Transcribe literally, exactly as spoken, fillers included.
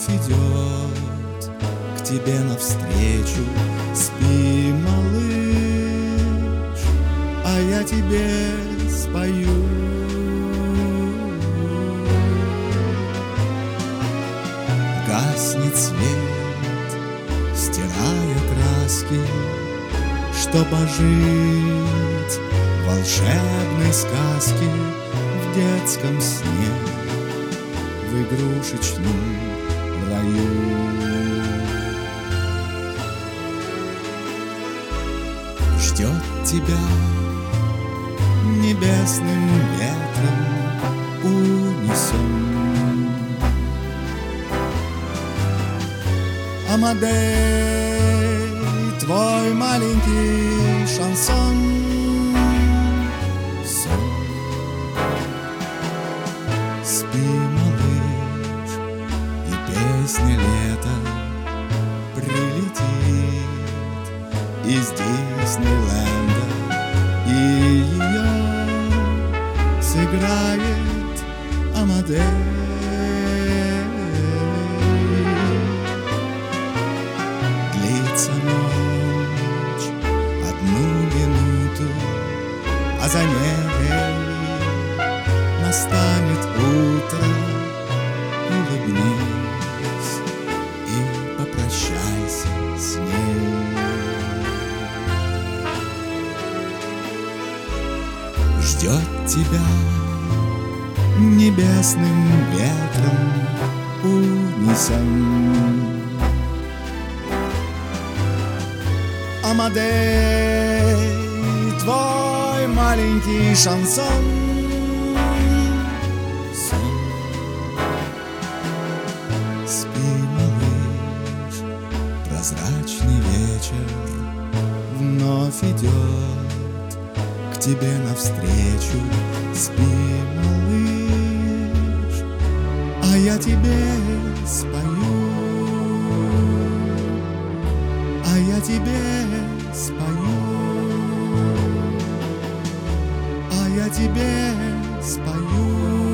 вновь идет к тебе навстречу. Спи, малыш, а я тебе спою. Гаснет свет, стирая краски, чтоб ожить в волшебной сказке, в детском сне, в игрушечном раю. Ждет тебя небесным ветром унесен Амадей, твой маленький шансон. Сон. Спи, малыш, и песня лета прилетит из Диснейленда, и ее сыграет Амадей. Длится ночь одну минуту, а за ней настанет утро. Улыбнись и попрощайся с ней. Ждет тебя небесным ветром унесен Амадей, твой маленький шансон. Сон. Спи, малыш, прозрачный вечер вновь идет к тебе навстречу. Спи, малыш, а я тебе спою. А я тебе спою, а я тебе спою.